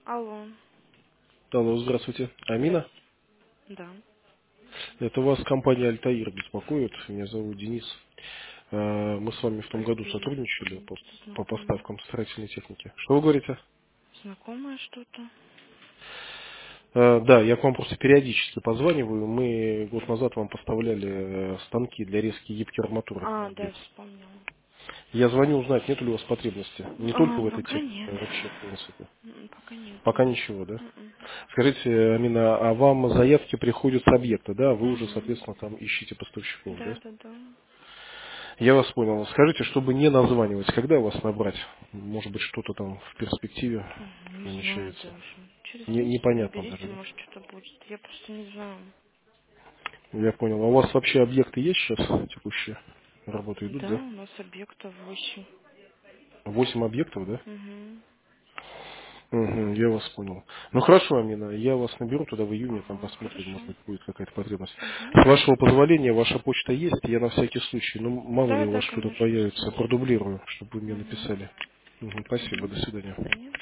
Алло. Алло, здравствуйте. Амина? Здрасте. Да. Это вас компания «Альтаир» беспокоит. Меня зовут Денис. Мы с вами в том году Альтаир. сотрудничали Что-то по знакомое. поставкам строительной техники. Что вы говорите? Знакомое что-то? Да, я к вам просто периодически позваниваю. Мы год назад вам поставляли станки для резки гибких арматуры на А, да, я объект. вспомнила. Я звоню узнать, нет ли у вас потребности. Не только в этой Пока технике, нет. а вообще, в принципе. Пока нету. Пока ничего, да? М-м. Скажите, Амина, а вам заявки приходят с объекта, да? Вы уже, Мгм. соответственно, там ищете поставщиков, да? Да, да, да. Я вас понял. Скажите, чтобы не названивать, когда вас набрать? Может быть, что-то там в перспективе Не знаю намечается. даже. Через месяц Непонятно наберите, даже, да? может что-то будет. Я просто не знаю. Я понял. А у вас вообще объекты есть сейчас текущие? Работы идут, Да, да? у нас объектов 8. 8 объектов, да? Угу. Угу, я вас понял. Ну хорошо, Амина, я вас наберу туда в июне, там Ага, посмотрим, хорошо. может быть, будет какая-то потребность. Угу. С вашего позволения, ваша почта есть, я на всякий случай, ну мало ли Да, у да, вас что-то конечно, появится, оставьте. продублирую, чтобы вы мне Угу. написали. Спасибо, Угу. до До свидания. свидания.